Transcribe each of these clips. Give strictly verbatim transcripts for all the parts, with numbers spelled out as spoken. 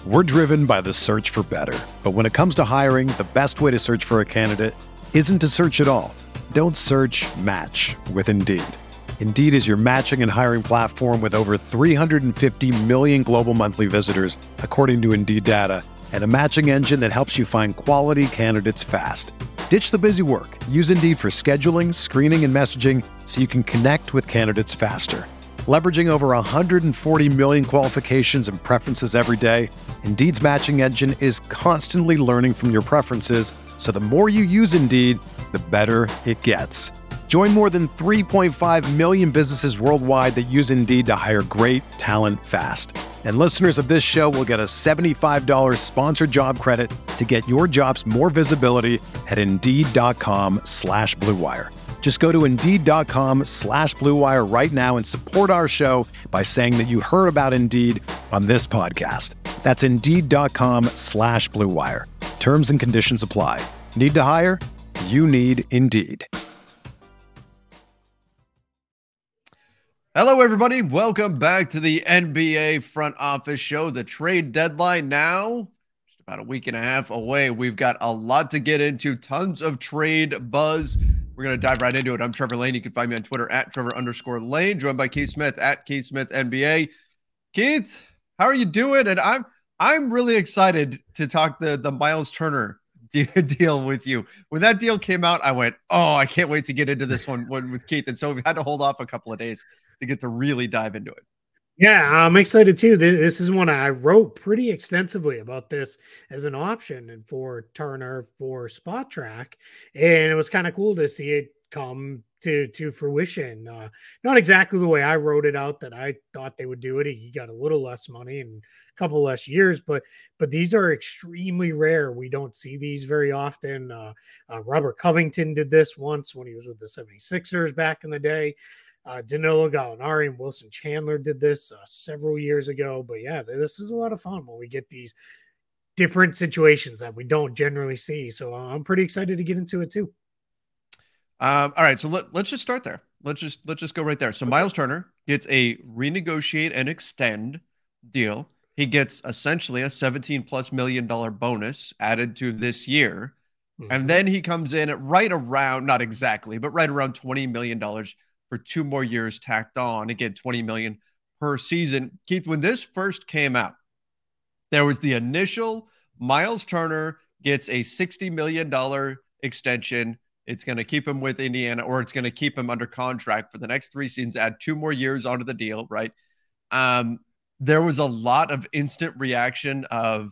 We're driven by the search for better. But when it comes to hiring, the best way to search for a candidate isn't to search at all. Don't search, match with Indeed. Indeed is your matching and hiring platform with over three hundred fifty million global monthly visitors, according to Indeed data, and a matching engine that helps you find quality candidates fast. Ditch the busy work. Use Indeed for scheduling, screening, and messaging so you can connect with candidates faster. Leveraging over one hundred forty million qualifications and preferences every day, Indeed's matching engine is constantly learning from your preferences, so the more you use Indeed, the better it gets. Join more than three point five million businesses worldwide that use Indeed to hire great talent fast. And listeners of this show will get a seventy-five dollars sponsored job credit to get your jobs more visibility at Indeed.com slash Blue Wire. Just go to Indeed.com slash Blue Wire right now and support our show by saying that you heard about Indeed on this podcast. That's Indeed.com slash Blue Wire. Terms and conditions apply. Need to hire? You need Indeed. Hello, everybody. Welcome back to the N B A Front Office Show. The trade deadline now, just about a week and a half away. We've got a lot to get into, tons of trade buzz. We're going to dive right into it. I'm Trevor Lane. You can find me on Twitter at Trevor underscore Lane, joined by Keith Smith at Keith Smith N B A. Keith, how are you doing? And I'm I'm really excited to talk the, the Miles Turner deal with you. When that deal came out, I went, oh, I can't wait to get into this one, one with Keith. And so we had to hold off a couple of days to get to really dive into it. Yeah, I'm excited too. This is one I wrote pretty extensively about this as an option and for Turner for Spot Track, and it was kind of cool to see it come to to fruition. Uh, not exactly the way I wrote it out that I thought they would do it. He got a little less money and a couple less years, but but these are extremely rare. We don't see these very often. Uh, uh, Robert Covington did this once when he was with the seventy-sixers back in the day. Uh, Danilo Gallinari and Wilson Chandler did this uh, several years ago. But yeah, this is a lot of fun when we get these different situations that we don't generally see. So uh, I'm pretty excited to get into it too. Um, all right, so let, let's just start there. Let's just let's just go right there. So okay. Miles Turner gets a renegotiate and extend deal. He gets essentially a seventeen plus million dollar bonus added to this year. Mm-hmm. And then he comes in at right around, not exactly, but right around twenty million dollars for two more years tacked on. Again, twenty million dollars per season. Keith, when this first came out, there was the initial Miles Turner gets a sixty million dollars extension. It's going to keep him with Indiana, or it's going to keep him under contract for the next three seasons, add two more years onto the deal, right? Um, there was a lot of instant reaction of,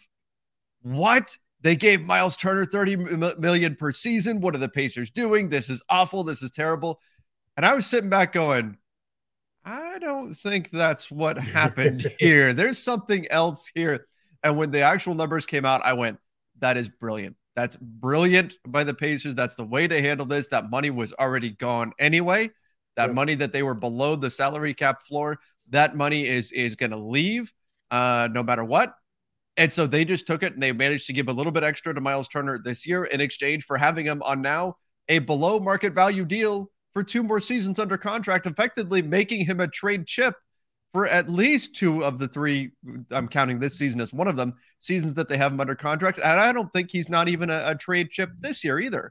what? They gave Miles Turner thirty million dollars per season. What are the Pacers doing? This is awful. This is terrible. And I was sitting back going, I don't think that's what happened here. There's something else here. And when the actual numbers came out, I went, that is brilliant. That's brilliant by the Pacers. That's the way to handle this. That money was already gone anyway. That yep. money that they were below the salary cap floor, that money is, is going to leave uh, no matter what. And so they just took it and they managed to give a little bit extra to Miles Turner this year in exchange for having him on now a below market value deal for two more seasons under contract, effectively making him a trade chip for at least two of the three, I'm counting this season as one of them, seasons that they have him under contract. And I don't think he's not even a, a trade chip this year either.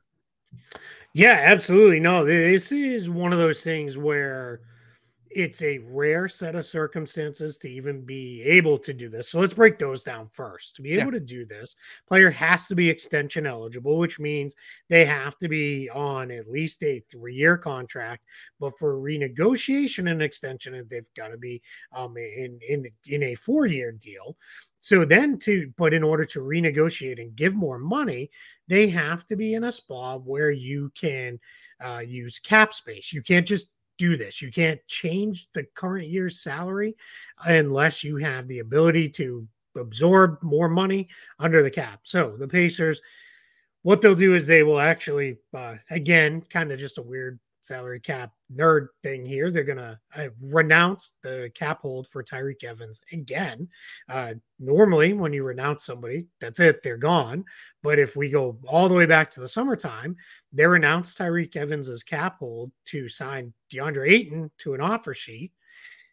Yeah, absolutely. No, this is one of those things where it's a rare set of circumstances to even be able to do this. So let's break those down first. To be able yeah. to do this, player has to be extension eligible, which means they have to be on at least a three-year contract. But for renegotiation and extension, they've got to be um, in, in, in a four-year deal. So then to, but in order to renegotiate and give more money, they have to be in a spot where you can uh, use cap space. You can't just do this. You can't change the current year's salary unless you have the ability to absorb more money under the cap. So the Pacers, what they'll do is they will actually, uh, again, kind of just a weird salary cap nerd thing here. They're going to uh, renounce the cap hold for Tyreke Evans again. Uh, normally, when you renounce somebody, that's it. They're gone. But if we go all the way back to the summertime, they renounced Tyreke Evans' cap hold to sign DeAndre Ayton to an offer sheet.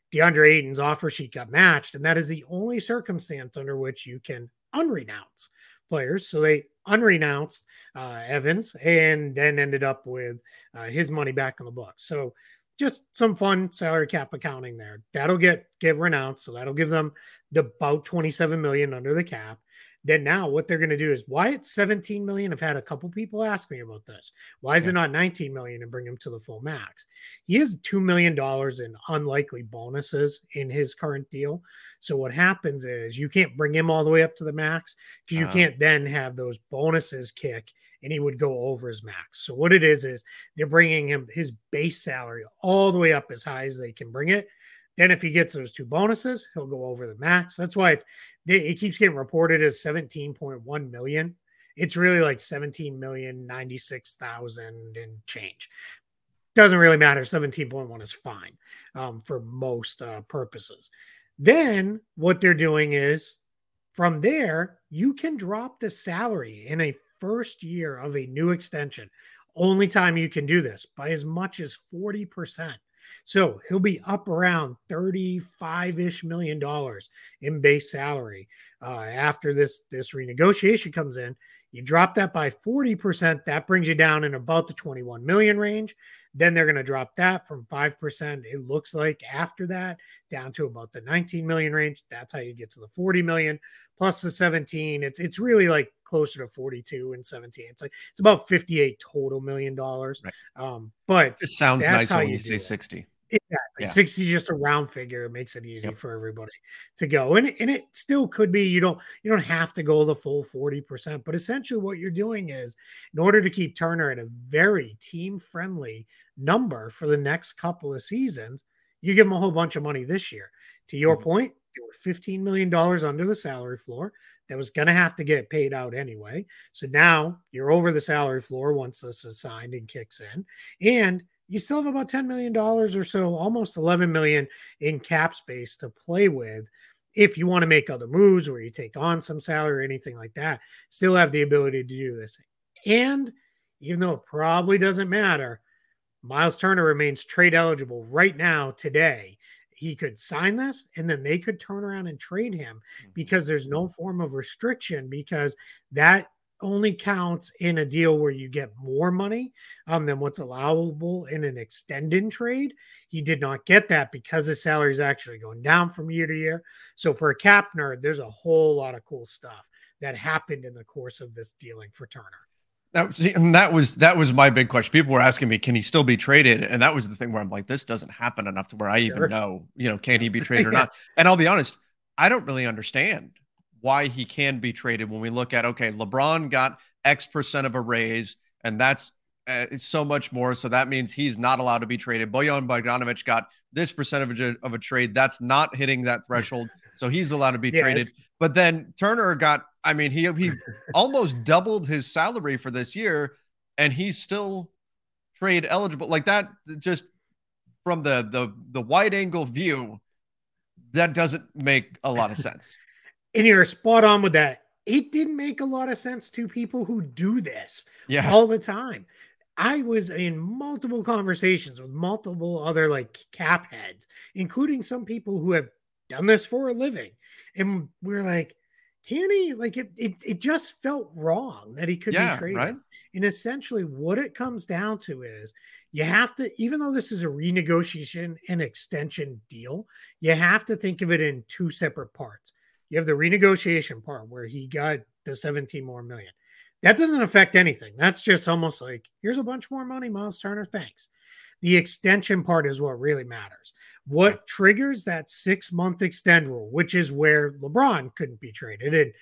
DeAndre Ayton's offer sheet got matched, and that is the only circumstance under which you can unrenounce players. So they unrenounced uh, Evans and then ended up with uh, his money back on the books. So just some fun salary cap accounting there. That'll get get renounced, so that'll give them the about twenty-seven million under the cap. Then now what they're going to do is, why it's seventeen million. I've had a couple people ask me about this. Why is yeah. it not nineteen million and bring him to the full max? He has two million dollars in unlikely bonuses in his current deal. So what happens is you can't bring him all the way up to the max because you uh, can't then have those bonuses kick and he would go over his max. So what it is, is they're bringing him his base salary all the way up as high as they can bring it. Then if he gets those two bonuses, he'll go over the max. That's why it's it keeps getting reported as seventeen point one million. It's really like seventeen million ninety-six thousand and change. Doesn't really matter. seventeen point one is fine um, for most uh, purposes. Then what they're doing is from there, you can drop the salary in a first year of a new extension. Only time you can do this by as much as forty percent. So he'll be up around thirty-five-ish million dollars in base salary uh, after this, this renegotiation comes in. You drop that by forty percent. That brings you down in about the twenty-one million range. Then they're going to drop that from five percent. It looks like after that down to about the nineteen million range. That's how you get to the forty million plus the seventeen. It's, it's really like closer to forty-two and seventeen. It's like, it's about fifty-eight total million dollars. Right. Um, but it sounds nicer when you, you say it. sixty. Exactly. Yeah. sixty is just a round figure. It makes it easy yep. for everybody to go. And, and it still could be, you don't, you don't have to go the full forty percent, but essentially what you're doing is in order to keep Turner at a very team friendly number for the next couple of seasons, you give him a whole bunch of money this year. To your mm-hmm. point, they were fifteen million dollars under the salary floor. That was going to have to get paid out anyway. So now you're over the salary floor once this is signed and kicks in. And you still have about ten million dollars or so, almost eleven million dollars in cap space to play with. If you want to make other moves or you take on some salary or anything like that, still have the ability to do this. And even though it probably doesn't matter, Miles Turner remains trade eligible right now today. He could sign this and then they could turn around and trade him because there's no form of restriction, because that only counts in a deal where you get more money um, than what's allowable in an extended trade. He did not get that because his salary is actually going down from year to year. So for a cap nerd, there's a whole lot of cool stuff that happened in the course of this dealing for Turner. That, and that was that was my big question. People were asking me, can he still be traded? And that was the thing where I'm like, this doesn't happen enough to where I sure. even know, you know, can he be traded or not? And I'll be honest, I don't really understand why he can be traded when we look at, okay, LeBron got X percent of a raise, and that's uh, so much more. So that means he's not allowed to be traded. Bojan Bogdanovic got this percentage of, of a trade. That's not hitting that threshold. So he's allowed to be yeah, traded. But then Turner got, I mean, he, he almost doubled his salary for this year, and he's still trade eligible. Like that, just from the, the, the wide angle view, that doesn't make a lot of sense. And you're spot on with that. It didn't make a lot of sense to people who do this yeah. all the time. I was in multiple conversations with multiple other like cap heads, including some people who have done this for a living. And we're like, can he? Like it, it, it just felt wrong that he could yeah, be traded. Right? And essentially what it comes down to is you have to, even though this is a renegotiation and extension deal, you have to think of it in two separate parts. You have the renegotiation part where he got the seventeen more million. That doesn't affect anything. That's just almost like, here's a bunch more money, Miles Turner. Thanks. The extension part is what really matters. What triggers that six-month extend rule, which is where LeBron couldn't be traded. And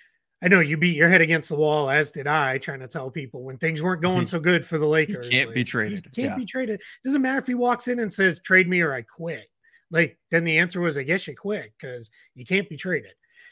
I know you beat your head against the wall, as did I, trying to tell people when things weren't going so good for the Lakers. He can't like, be traded. He can't yeah. be traded. Doesn't matter if he walks in and says, trade me or I quit. Like, then the answer was, I guess you quit because you can't be traded.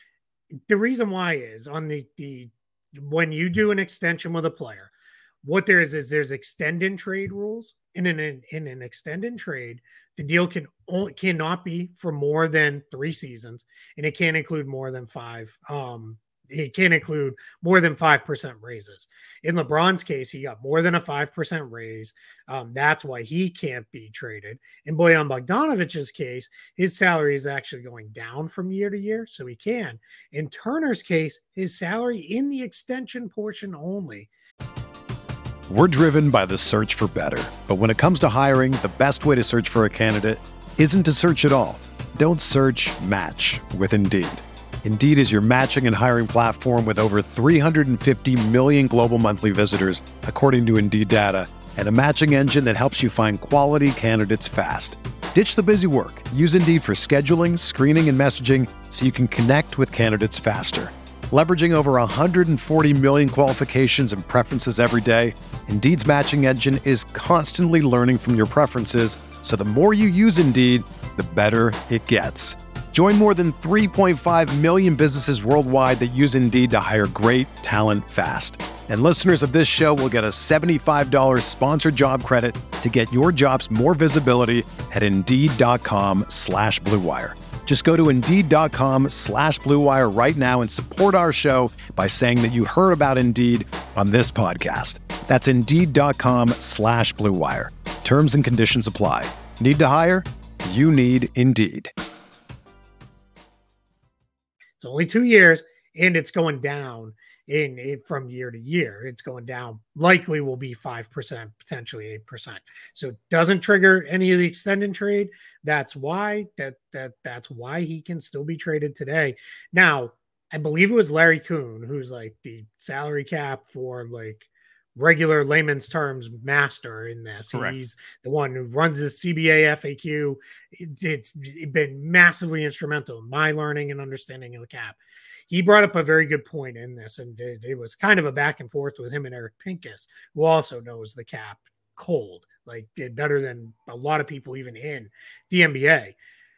The reason why is on the, the when you do an extension with a player, what there is is there's extend and trade rules. In an in an extend and trade, the deal can only cannot be for more than three seasons, and it can't include more than five um, it can't include more than five percent raises. In LeBron's case, he got more than a five percent raise. Um, that's why he can't be traded. In Bojan Bogdanovic's case, his salary is actually going down from year to year, so he can. In Turner's case, his salary in the extension portion only. We're driven by the search for better. But when it comes to hiring, the best way to search for a candidate isn't to search at all. Don't search, match with Indeed. Indeed is your matching and hiring platform with over three hundred fifty million global monthly visitors, according to Indeed data, and a matching engine that helps you find quality candidates fast. Ditch the busy work. Use Indeed for scheduling, screening, and messaging so you can connect with candidates faster. Leveraging over one hundred forty million qualifications and preferences every day, Indeed's matching engine is constantly learning from your preferences, so the more you use Indeed, the better it gets. Join more than three point five million businesses worldwide that use Indeed to hire great talent fast. And listeners of this show will get a seventy-five dollars sponsored job credit to get your jobs more visibility at Indeed.com slash Blue Wire. Just go to Indeed.com slash Blue Wire right now and support our show by saying that you heard about Indeed on this podcast. That's Indeed.com slash Blue Wire. Terms and conditions apply. Need to hire? You need Indeed. It's only two years, and it's going down in, in from year to year. It's going down. Likely will be five percent, potentially eight percent. So it doesn't trigger any of the extended trade. That's why that that that's why he can still be traded today. Now, I believe it was Larry Kuhn, who's like the salary cap for like regular layman's terms master in this. Correct. He's the one who runs the C B A F A Q. It, it's been massively instrumental in my learning and understanding of the cap. He brought up a very good point in this, and it, it was kind of a back and forth with him and Eric Pincus, who also knows the cap cold, like better than a lot of people even in the N B A.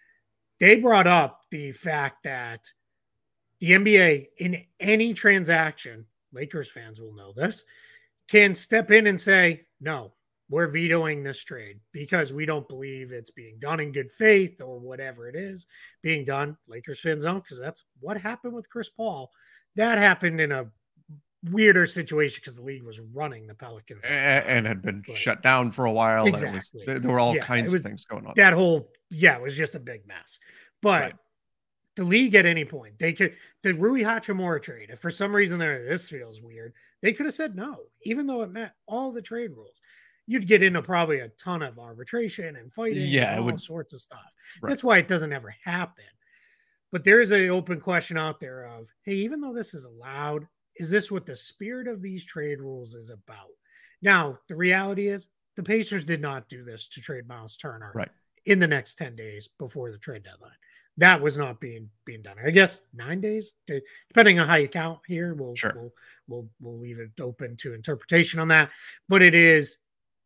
They brought up the fact that the N B A, in any transaction, Lakers fans will know this, can step in and say, no, we're vetoing this trade because we don't believe it's being done in good faith or whatever it is being done. Lakers fans don't, because that's what happened with Chris Paul. That happened in a weirder situation because the league was running the Pelicans. And, and had been but, shut down for a while. Exactly. And it was, there were all yeah, kinds was, of things going on. That whole, yeah, it was just a big mess. But right. The league at any point, they could, the Rui Hachimura trade, if for some reason there, this feels weird, they could have said no, even though it met all the trade rules. You'd get into probably a ton of arbitration and fighting yeah, and all would, sorts of stuff. Right. That's why it doesn't ever happen. But there is an open question out there of, hey, even though this is allowed, is this what the spirit of these trade rules is about? Now, the reality is the Pacers did not do this to trade Miles Turner right. in the next ten days before the trade deadline. That was not being being done. I guess nine days, to, depending on how you count here. We'll, sure. we'll we'll we'll leave it open to interpretation on that. But it is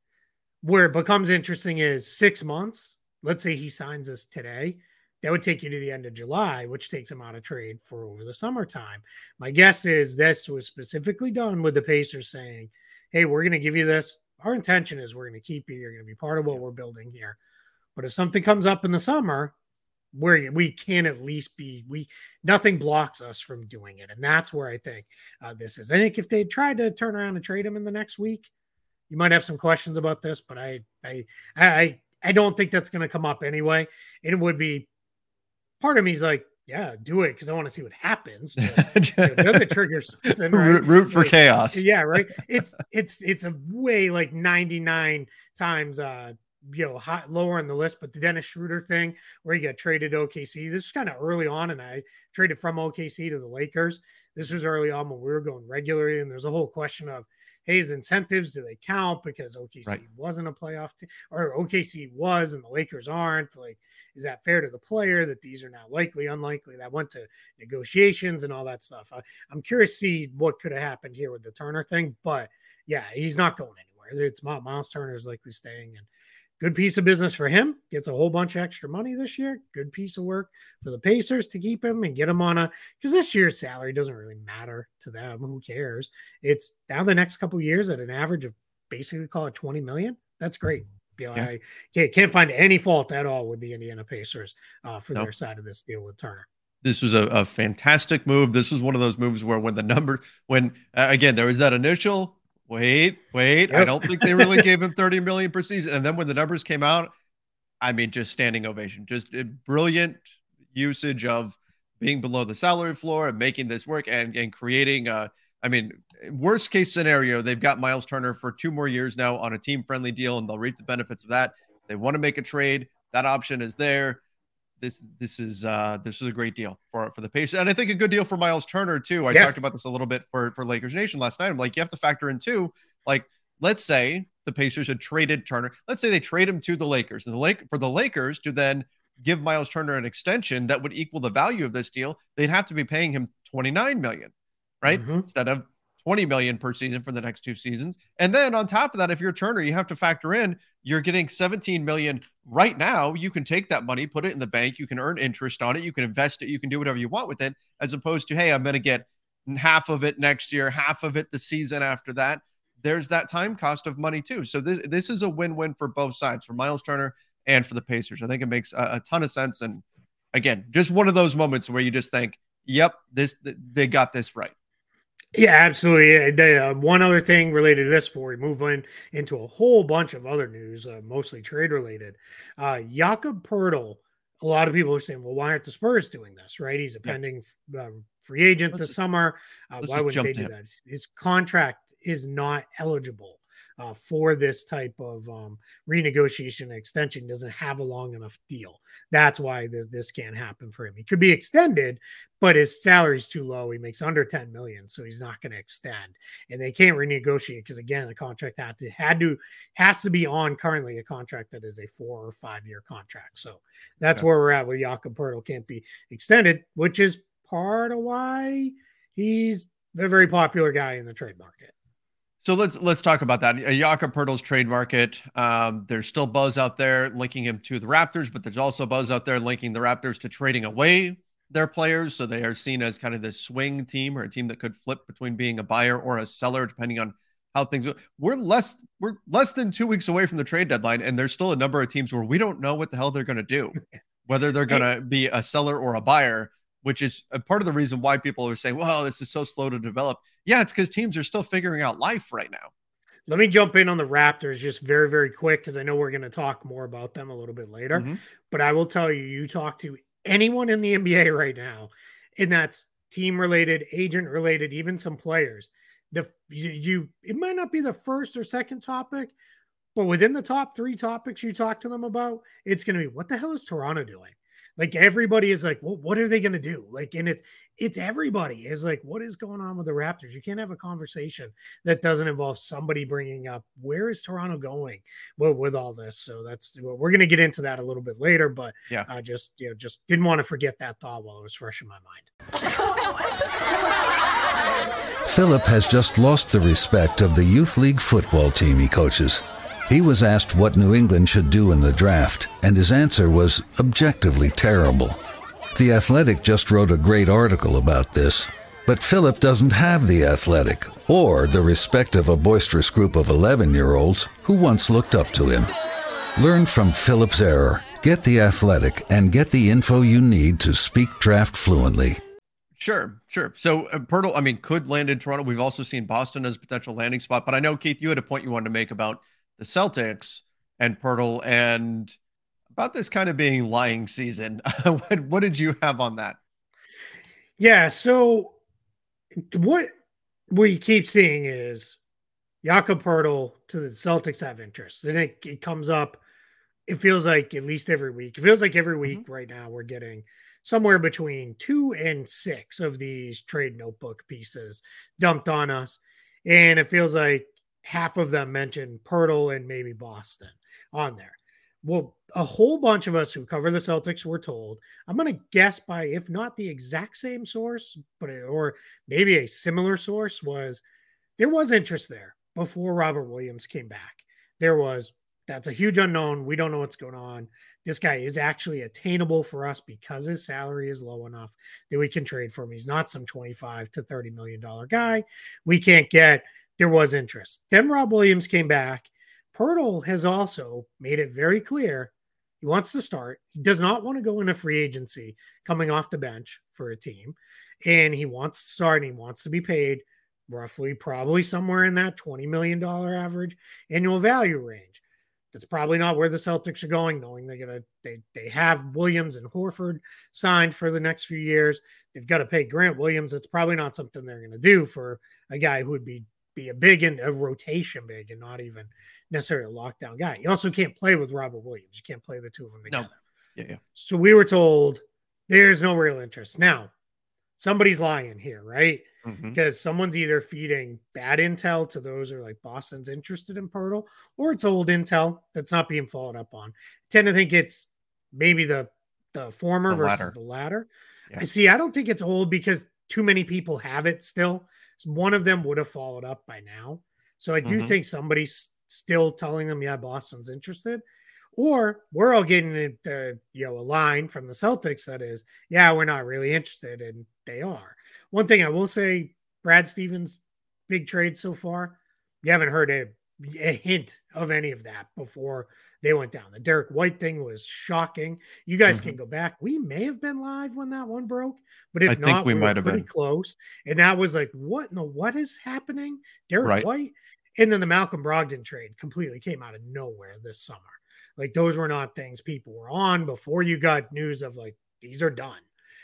where it becomes interesting is six months. Let's say he signs us today. That would take you to the end of July, which takes him out of trade for over the summertime. My guess is this was specifically done with the Pacers saying, hey, we're going to give you this. Our intention is we're going to keep you. You're going to be part of what we're building here. But if something comes up in the summer, where we can at least be, we nothing blocks us from doing it. And that's where I think uh, this is. I think if they tried to turn around and trade him in the next week, you might have some questions about this, but I, I, I, I don't think that's going to come up anyway. It would be, part of me is like, yeah, do it because I want to see what happens. Just, you know, does it trigger something? Right? Root for like, chaos. Yeah, right. It's it's it's a way like ninety-nine times uh you know hot lower on the list, but the Dennis Schroeder thing where he got traded to O K C. This is kind of early on, and I traded from O K C to the Lakers. This was early on when we were going regularly, and there's a whole question of, hey, his incentives, do they count because O K C right. wasn't a playoff team, or O K C was and the Lakers aren't? Like, is that fair to the player that these are now likely, unlikely? That went to negotiations and all that stuff. I, I'm curious to see what could have happened here with the Turner thing, but yeah, he's not going anywhere. It's Miles Turner's likely staying, and good piece of business for him. Gets a whole bunch of extra money this year. Good piece of work for the Pacers to keep him and get him on a, because this year's salary doesn't really matter to them. Who cares? It's now the next couple of years at an average of basically call it twenty million. That's great. You know, yeah. I can't, can't find any fault at all with the Indiana Pacers uh, for nope. their side of this deal with Turner. This was a, a fantastic move. This was one of those moves where when the number, when uh, again, there was that initial, wait, wait, yep. I don't think they really gave him thirty million per season. And then when the numbers came out, I mean, just standing ovation, just a brilliant usage of being below the salary floor and making this work and, and creating a, I mean, worst case scenario, they've got Miles Turner for two more years now on a team friendly deal, and they'll reap the benefits of that. They want to make a trade. That option is there. This, this is, uh, this is a great deal for, for the Pacers. And I think a good deal for Miles Turner too. I yeah. talked about this a little bit for, for Lakers Nation last night. I'm like, you have to factor in too, like, let's say the Pacers had traded Turner. Let's say they trade him to the Lakers, and the Lake for the Lakers to then give Miles Turner an extension that would equal the value of this deal. They'd have to be paying him twenty-nine million, right? Mm-hmm. Instead of twenty million per season for the next two seasons. And then on top of that, if you're Turner, you have to factor in, you're getting seventeen million right now. You can take that money, put it in the bank. You can earn interest on it. You can invest it. You can do whatever you want with it, as opposed to, hey, I'm going to get half of it next year, half of it the season after that. There's that time cost of money too. So this, this is a win-win for both sides, for Miles Turner and for the Pacers. I think it makes a, a ton of sense. And again, just one of those moments where you just think, yep, this, they got this right. Yeah, absolutely. Uh, one other thing related to this before we move on into a whole bunch of other news, uh, mostly trade related. Uh, Jakob Poeltl, a lot of people are saying, well, why aren't the Spurs doing this, right? He's a yeah. pending uh, free agent let's this just, summer. Uh, why wouldn't they do that? His contract is not eligible uh, for this type of um, renegotiation and extension. Doesn't have a long enough deal. That's why this, this can't happen for him. He could be extended, but his salary's too low. He makes under ten million, so he's not going to extend. And they can't renegotiate because, again, the contract had to had to has to be on currently a contract that is a four or five year contract. So that's yeah. where we're at with Jakob Poeltl. Can't be extended, which is part of why he's a very popular guy in the trade market. So let's let's talk about that. Jakob Poeltl's trade market. Um, there's still buzz out there linking him to the Raptors, but there's also buzz out there linking the Raptors to trading away their players. So they are seen as kind of this swing team, or a team that could flip between being a buyer or a seller, depending on how things go. We're less we're less than two weeks away from the trade deadline, and there's still a number of teams where we don't know what the hell they're going to do, whether they're going to be a seller or a buyer, which is a part of the reason why people are saying, well, this is so slow to develop. Yeah, it's because teams are still figuring out life right now. Let me jump in on the Raptors just very, very quick, because I know we're going to talk more about them a little bit later. Mm-hmm. But I will tell you, you talk to anyone in the N B A right now, and that's team-related, agent-related, even some players. The you, you it might not be the first or second topic, but within the top three topics you talk to them about, it's going to be, what the hell is Toronto doing? Like, everybody is like, well, what are they going to do? Like, and it's, it's everybody is like, what is going on with the Raptors? You can't have a conversation that doesn't involve somebody bringing up, where is Toronto going with, with all this? So that's, we're going to get into that a little bit later, but yeah, I uh, just, you know, just didn't want to forget that thought while it was fresh in my mind. Philip has just lost the respect of the youth league football team he coaches. He was asked what New England should do in the draft, and his answer was objectively terrible. The Athletic just wrote a great article about this, but Philip doesn't have the Athletic or the respect of a boisterous group of eleven-year-olds who once looked up to him. Learn from Philip's error, get the Athletic, and get the info you need to speak draft fluently. Sure, sure. So uh, Poeltl, I mean, could land in Toronto. We've also seen Boston as a potential landing spot, but I know, Keith, you had a point you wanted to make about the Celtics and Poeltl and about this kind of being lying season. what, what did you have on that? Yeah. So what we keep seeing is Jakob Poeltl to the Celtics have interest. And it, it comes up, it feels like at least every week. It feels like every week mm-hmm. right now we're getting somewhere between two and six of these trade notebook pieces dumped on us. And it feels like half of them mention Poeltl and maybe Boston on there. Well, a whole bunch of us who cover the Celtics were told, I'm going to guess by, if not the exact same source, but or maybe a similar source, was there was interest there before Robert Williams came back. There was, that's a huge unknown. We don't know what's going on. This guy is actually attainable for us because his salary is low enough that we can trade for him. He's not some twenty-five to thirty million dollars guy. We can't get, there was interest. Then Rob Williams came back. Poeltl has also made it very clear he wants to start. He does not want to go into free agency coming off the bench for a team, and he wants to start and he wants to be paid roughly probably somewhere in that twenty million dollars average annual value range. That's probably not where the Celtics are going, knowing they're gonna they they have Williams and Horford signed for the next few years. They've got to pay Grant Williams. It's probably not something they're gonna do for a guy who would be be a big and a rotation big and not even necessarily a lockdown guy. You also can't play with Robert Williams. You can't play the two of them together. No. Yeah, yeah. So we were told there's no real interest. Now, somebody's lying here, right? Mm-hmm. Because someone's either feeding bad intel to those who are like Boston's interested in Poeltl, or it's old intel that's not being followed up on. I tend to think it's maybe the the former The versus latter. the latter. Yeah. I see. I don't think it's old because too many people have it still. So one of them would have followed up by now. So I do Mhm. think somebody's still telling them, yeah, Boston's interested. Or we're all getting into, you know, a line from the Celtics that is, yeah, we're not really interested, and they are. One thing I will say, Brad Stevens, big trade so far. You haven't heard a, a hint of any of that before they went down. The Derek White thing was shocking. You guys Mhm. can go back. We may have been live when that one broke, but if I think not, we we, might were have pretty been. close. And that was like, what in the what is happening? Derek Right. White. And then the Malcolm Brogdon trade completely came out of nowhere this summer. Like those were not things people were on before you got news of like, these are done.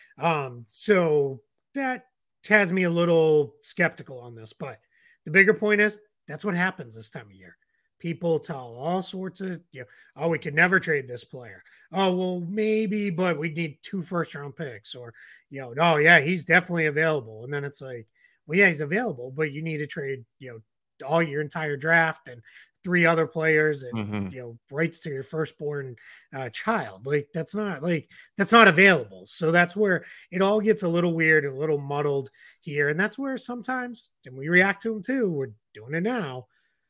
Um, so that has me a little skeptical on this, but the bigger point is that's what happens this time of year. People tell all sorts of, you know, oh, we could never trade this player. Oh, well, maybe, but we need two first round picks, or, you know, oh, yeah, he's definitely available. And then it's like, well, yeah, he's available, but you need to trade, you know, all your entire draft and three other players and, Mhm. you know, rights to your firstborn uh, child. Like that's not like, that's not available. So that's where it all gets a little weird and a little muddled here. And that's where sometimes, and we react to them too, we're doing it now.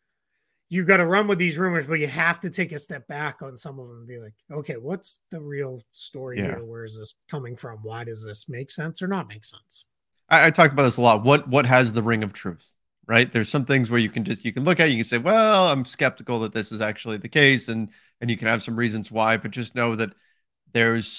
You got to run with these rumors, but you have to take a step back on some of them and be like, okay, what's the real story Yeah. here? Where is this coming from? Why does this make sense or not make sense? I, I talk about this a lot. What what has the ring of truth, right? There's some things where you can just you can look at it, you can say, well, I'm skeptical that this is actually the case, and and you can have some reasons why, but just know that there's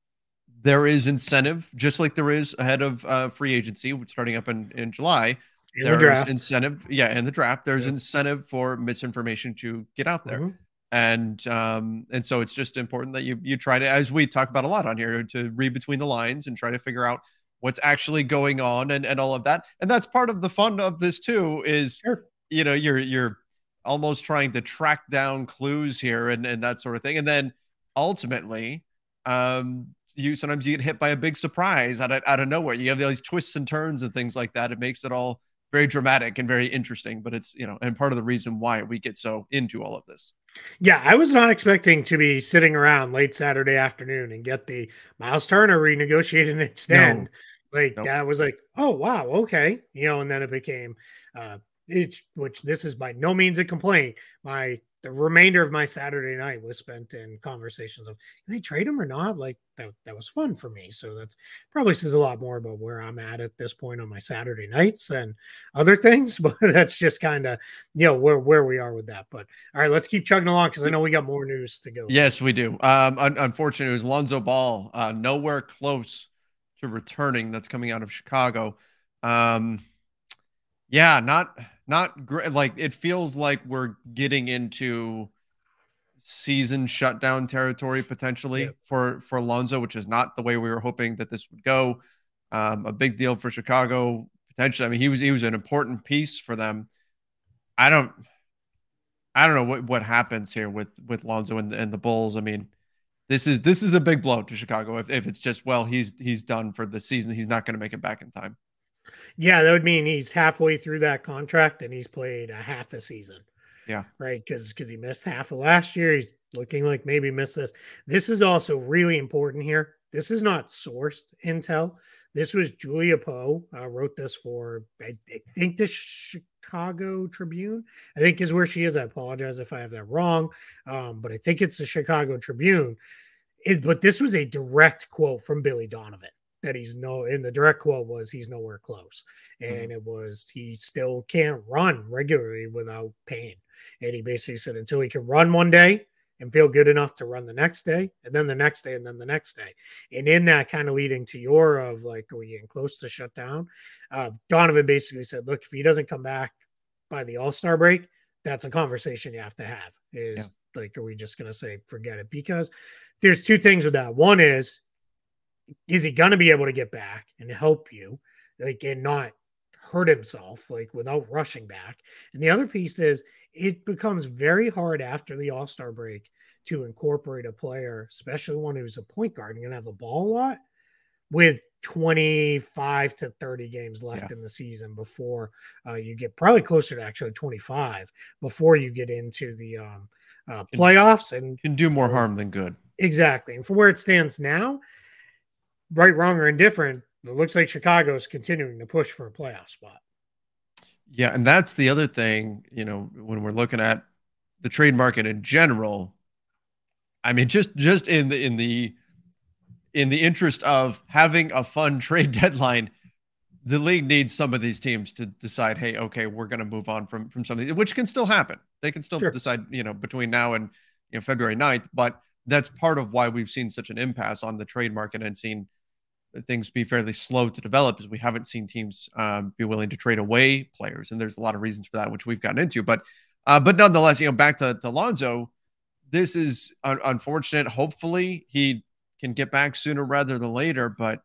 there is incentive, just like there is ahead of uh, free agency starting up in, in July. In the There's draft. incentive, yeah, in the draft. There's Yep. incentive for misinformation to get out there. Mhm. And um, and so it's just important that you you try to, as we talk about a lot on here, to read between the lines and try to figure out what's actually going on and, and all of that. And that's part of the fun of this too, is Sure. you know, you're you're almost trying to track down clues here and, and that sort of thing. And then ultimately, um, you sometimes you get hit by a big surprise out of out of nowhere. You have these twists and turns and things like that. It makes it all very dramatic and very interesting, but it's, you know, and part of the reason why we get so into all of this. Yeah, I was not expecting to be sitting around late Saturday afternoon and get the Miles Turner renegotiate and extend. Like Nope. that was like, oh wow, okay, you know. And then it became, uh, it's which this is by no means a complaint. My the remainder of my Saturday night was spent in conversations of, can they trade him or not? Like that that was fun for me. So that's probably says a lot more about where I'm at at this point on my Saturday nights than other things. But that's just kind of, you know, where where we are with that. But all right, let's keep chugging along because I know we got more news to go. Yes, we do. Um, un- unfortunately, it was Lonzo Ball, uh, nowhere close to returning. That's coming out of Chicago. Um, yeah, not not great. Like it feels like we're getting into season shutdown territory potentially Yeah. for for Lonzo, which is not the way we were hoping that this would go. Um, a big deal for Chicago potentially. I mean, he was he was an important piece for them. I don't. I don't know what, what happens here with with Lonzo and, and the Bulls. I mean, this is this is a big blow to Chicago if, if it's just, well, he's he's done for the season. He's not going to make it back in time. Yeah, that would mean he's halfway through that contract and he's played a half a season. Yeah. Right. Because because he missed half of last year. He's looking like maybe missed this. This is also really important here. This is not sourced intel. This was Julia Poe uh, wrote this for, I, I think, the Chicago Tribune, I think is where she is. I apologize if I have that wrong. Um, but I think it's the Chicago Tribune. It, but this was a direct quote from Billy Donovan that he's no, and the direct quote was he's nowhere close. And Mhm. it was, he still can't run regularly without pain. And he basically said until he can run one day, and feel good enough to run the next day, and then the next day, and then the next day. And in that, kind of leading to your of like, are we getting close to shutdown? Uh, Donovan basically said, look, if he doesn't come back by the All-Star break, that's a conversation you have to have is yeah. like, are we just going to say, forget it? Because there's two things with that. One is, is he going to be able to get back and help you, like, and not hurt himself, like, without rushing back? And the other piece is, it becomes very hard after the All-Star break to incorporate a player, especially one who's a point guard and going to have the ball a lot, with twenty-five to thirty games left yeah. in the season before uh, you get probably closer to actually twenty-five before you get into the um, uh, playoffs. And can do more harm than good. Exactly. And for where it stands now, right, wrong, or indifferent, it looks like Chicago's continuing to push for a playoff spot. Yeah, and that's the other thing, you know, when we're looking at the trade market in general. I mean, just just in the in the in the interest of having a fun trade deadline, the league needs some of these teams to decide, hey, okay, we're going to move on from from something, which can still happen. They can still sure. decide, you know, between now and you know February ninth, but that's part of why we've seen such an impasse on the trade market and seen things be fairly slow to develop, is we haven't seen teams um, be willing to trade away players. And there's a lot of reasons for that, which we've gotten into, but, uh, but nonetheless, you know, back to, to Lonzo, this is un- unfortunate. Hopefully he can get back sooner rather than later. But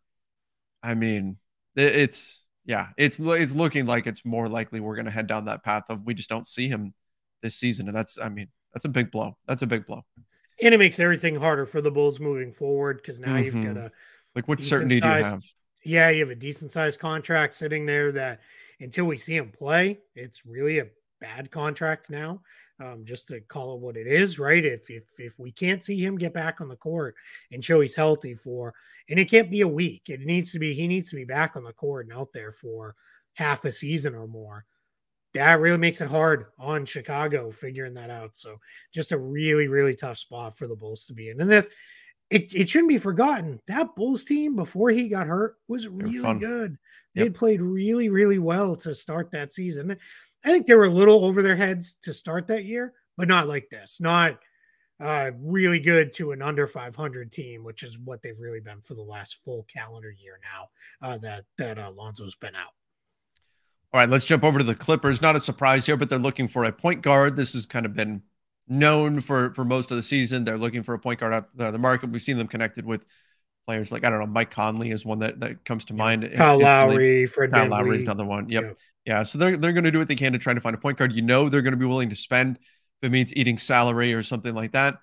I mean, it, it's, yeah, it's, it's looking like it's more likely we're going to head down that path of, we just don't see him this season. And that's, I mean, that's a big blow. That's a big blow. And it makes everything harder for the Bulls moving forward. Cause now mm-hmm. you've got a, like, what certainty size, do you have? Yeah, you have a decent sized contract sitting there that until we see him play, it's really a bad contract now. Um, just to call it what it is, right? If if if we can't see him get back on the court and show he's healthy for, and it can't be a week. It needs to be, he needs to be back on the court and out there for half a season or more. That really makes it hard on Chicago figuring that out. So just a really, really tough spot for the Bulls to be in. And this, It, it shouldn't be forgotten. That Bulls team before he got hurt was really good. They yep. played really, really well to start that season. I think they were a little over their heads to start that year, but not like this. Not uh, really good to an under five hundred team, which is what they've really been for the last full calendar year now uh, that, that uh, Lonzo's been out. All right, let's jump over to the Clippers. Not a surprise here, but they're looking for a point guard. This has kind of been known for for most of the season. They're looking for a point guard out the market. We've seen them connected with players like, I don't know, Mike Conley is one that, that comes to yeah. mind. Kyle Lowry, Fred Kyle Lowry is another one. Yep. Yeah. yeah. So they're, they're going to do what they can to try to find a point guard. You know, they're going to be willing to spend if it means eating salary or something like that.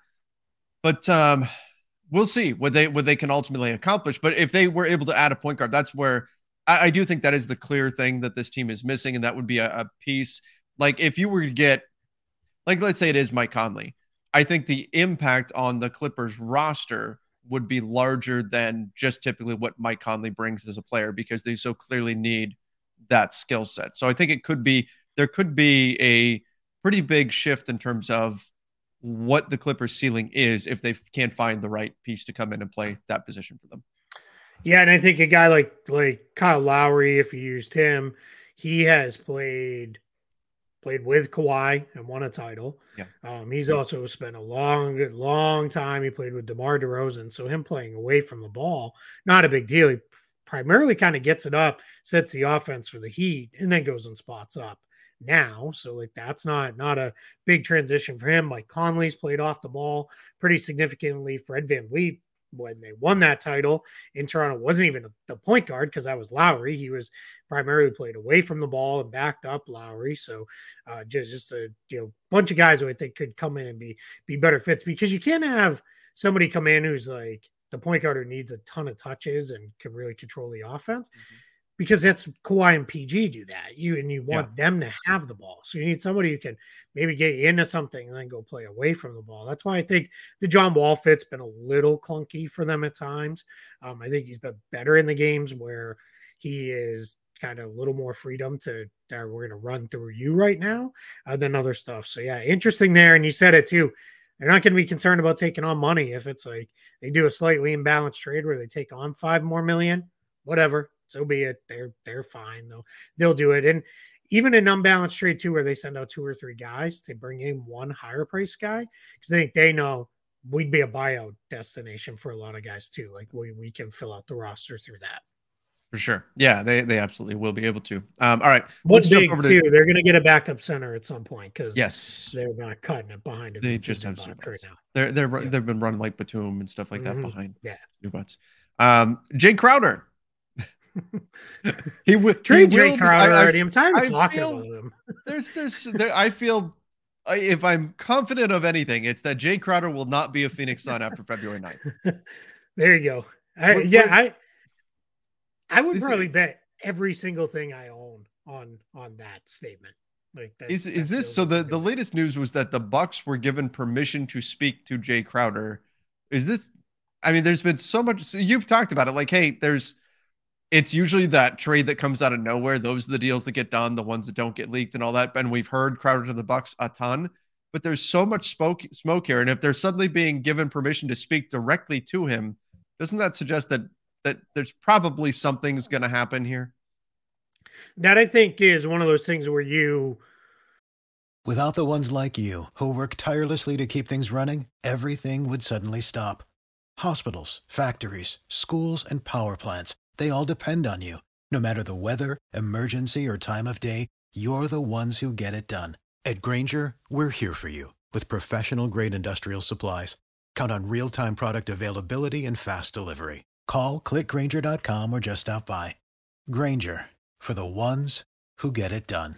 But um, we'll see what they, what they can ultimately accomplish. But if they were able to add a point guard, that's where I, I do think that is the clear thing that this team is missing. And that would be a, a piece. Like if you were to get, like, let's say it is Mike Conley, I think the impact on the Clippers roster would be larger than just typically what Mike Conley brings as a player, because they so clearly need that skill set. So I think it could be, there could be a pretty big shift in terms of what the Clippers ceiling is if they can't find the right piece to come in and play that position for them. Yeah. And I think a guy like, like Kyle Lowry, if you used him, he has played Played with Kawhi and won a title. Yeah. Um, he's also spent a long, long time. He played with DeMar DeRozan. So him playing away from the ball, not a big deal. He primarily kind of gets it up, sets the offense for the Heat, and then goes and spots up now. So like that's not, not a big transition for him. Mike Conley's played off the ball pretty significantly. Fred VanVleet, when they won that title in Toronto, wasn't even the point guard because that was Lowry. He was primarily played away from the ball and backed up Lowry. So uh, just, just a you know bunch of guys who I think could come in and be be better fits, because you can't have somebody come in who's like the point guard who needs a ton of touches and can really control the offense. Mm-hmm. Because that's Kawhi and P G do that. You and you want yeah. them to have the ball. So you need somebody who can maybe get you into something and then go play away from the ball. That's why I think the John Wall fit's been a little clunky for them at times. Um, I think he's been better in the games where he is kind of a little more freedom to, uh, we're going to run through you right now uh, than other stuff. So yeah, interesting there. And you said it too. They're not going to be concerned about taking on money if it's like they do a slightly imbalanced trade where they take on five more million. Whatever, so be it. They're they're fine though. They'll do it. And even an unbalanced trade too, where they send out two or three guys to bring in one higher price guy, because they think they know we'd be a buyout destination for a lot of guys too. Like we we can fill out the roster through that. For sure. Yeah, they they absolutely will be able to. Um, all right. What's big to, too, they're going to get a backup center at some point because yes, they're not cutting it behind it. They just have right now. They're they're yeah. they've been running like Batum and stuff like that mm-hmm. behind. Yeah, Zubats. Um, Jay Crowder. he would trade Jay Crowder I, already. I'm tired of I talking feel, about him. there's there's there, I feel if I'm confident of anything, it's that Jay Crowder will not be a Phoenix Sun after February ninth. There you go. I, what, yeah, what, I. I would probably bet every single thing I own on on that statement. Like that, is is this so? The, the latest news was that the Bucks were given permission to speak to Jay Crowder. Is this? I mean, there's been so much. So you've talked about it. Like, hey, there's. It's usually that trade that comes out of nowhere. Those are the deals that get done, the ones that don't get leaked, and all that. And we've heard Crowder to the Bucks a ton. But there's so much smoke smoke here, and if they're suddenly being given permission to speak directly to him, doesn't that suggest that? that there's probably something's going to happen here? That I think is one of those things where you... Without the ones like you, who work tirelessly to keep things running, everything would suddenly stop. Hospitals, factories, schools, and power plants, they all depend on you. No matter the weather, emergency, or time of day, you're the ones who get it done. At Grainger, we're here for you with professional-grade industrial supplies. Count on real-time product availability and fast delivery. Call, click Grainger dot com, or just stop by. Grainger, for the ones who get it done.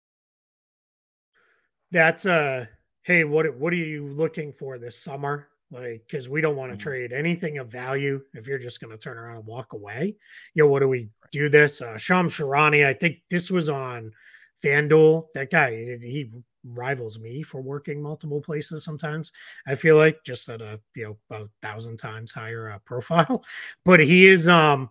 That's, uh, hey, what what are you looking for this summer? Like, because we don't want to mm-hmm. trade anything of value if you're just going to turn around and walk away. You know, what do we do this? Uh, Shams Charania, I think this was on FanDuel. That guy, he rivals me for working multiple places sometimes. I feel like just at a, you know, about a thousand times higher uh, profile. But he is, um,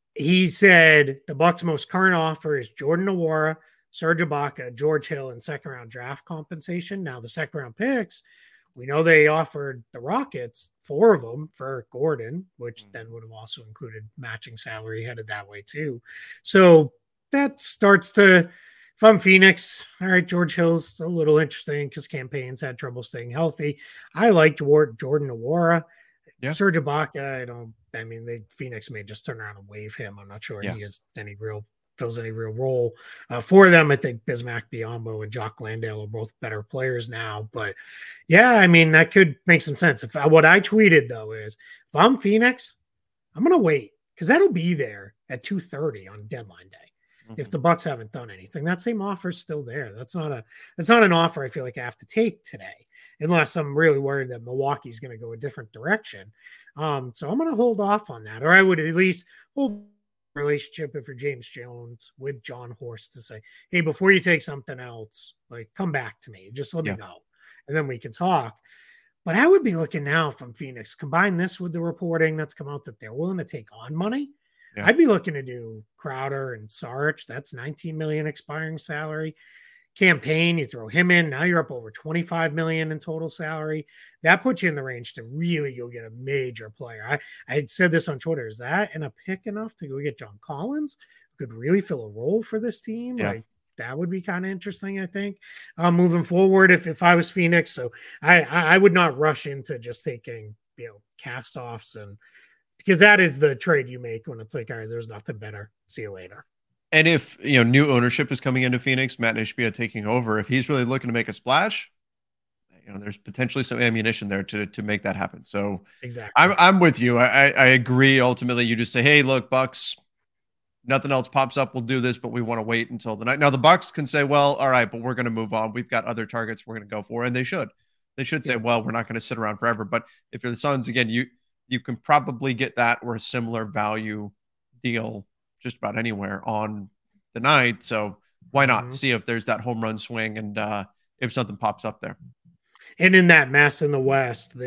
he said the Bucks' most current offer is Jordan Nwora, Serge Ibaka, George Hill, and second round draft compensation. Now the second round picks, we know they offered the Rockets four of them for Gordon, which then would have also included matching salary headed that way too. So that starts to, if I'm Phoenix, all right, George Hill's a little interesting because campaigns had trouble staying healthy. I like Jordan Nwora. Yeah. Serge Ibaka, I don't, I mean, they Phoenix may just turn around and waive him. I'm not sure yeah. he has any real, fills any real role uh, for them. I think Bismack Biyombo and Jock Landale are both better players now. But yeah, I mean, that could make some sense. If I, what I tweeted, though, is if I'm Phoenix, I'm going to wait because that'll be there at two thirty on deadline day. If the Bucks haven't done anything, that same offer is still there. That's not a that's not an offer I feel like I have to take today, unless I'm really worried that Milwaukee's going to go a different direction. Um, so I'm going to hold off on that, or I would at least hold a relationship if you're James Jones with John Horst to say, hey, before you take something else, like come back to me, just let yeah. me know, and then we can talk. But I would be looking now from Phoenix. Combine this with the reporting that's come out that they're willing to take on money. Yeah. I'd be looking to do Crowder and Sarge. That's nineteen million expiring salary. Campaign, you throw him in. Now you're up over twenty-five million in total salary. That puts you in the range to really go get a major player. I, I had said this on Twitter. Is that and a pick enough to go get John Collins, who could really fill a role for this team? Yeah. Like that would be kind of interesting, I think, uh, moving forward. If if I was Phoenix, so I I would not rush into just taking, you know, cast offs and. Because that is the trade you make when it's like, all right, there's nothing better. See you later. And if, you know, new ownership is coming into Phoenix, Matt Ishbia taking over, if he's really looking to make a splash, you know, there's potentially some ammunition there to to make that happen. So exactly, I'm I'm with you. I I agree. Ultimately, you just say, hey, look, Bucks, nothing else pops up. We'll do this, but we want to wait until the night. Now the Bucks can say, well, all right, but we're going to move on. We've got other targets we're going to go for, and they should. They should say, yeah. well, we're not going to sit around forever. But if you're the Suns, again, you. you can probably get that or a similar value deal just about anywhere on the night. So why not mm-hmm. see if there's that home run swing and uh, if something pops up there. And in that mess in the West, they've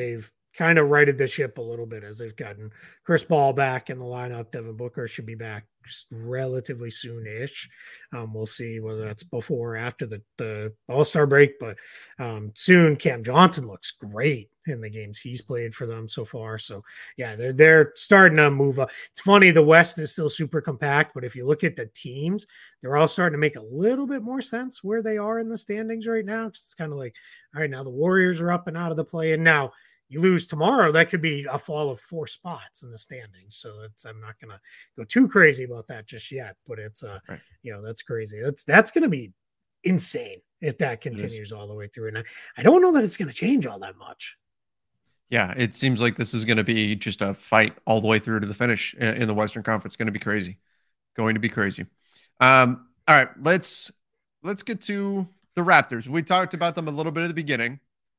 kind of righted the ship a little bit as they've gotten Chris Paul back in the lineup. Devin Booker should be back relatively soon-ish. Um, we'll see whether that's before or after the, the All-Star break, but um, soon. Cam Johnson looks great in the games he's played for them so far. So yeah, they're they're starting to move up. It's funny, the West is still super compact, but if you look at the teams, they're all starting to make a little bit more sense where they are in the standings right now. It's kind of like, all right, now the Warriors are up and out of the play, and now you lose tomorrow, that could be a fall of four spots in the standings. So it's, I'm not going to go too crazy about that just yet, but it's, uh, right. you know, that's crazy. That's, that's going to be insane if that continues all the way through. And I, I don't know that it's going to change all that much. Yeah, it seems like this is going to be just a fight all the way through to the finish in, in the Western Conference. It's going to be crazy. Going to be crazy. Um, all right, let's, let's get to the Raptors. We talked about them a little bit at the beginning.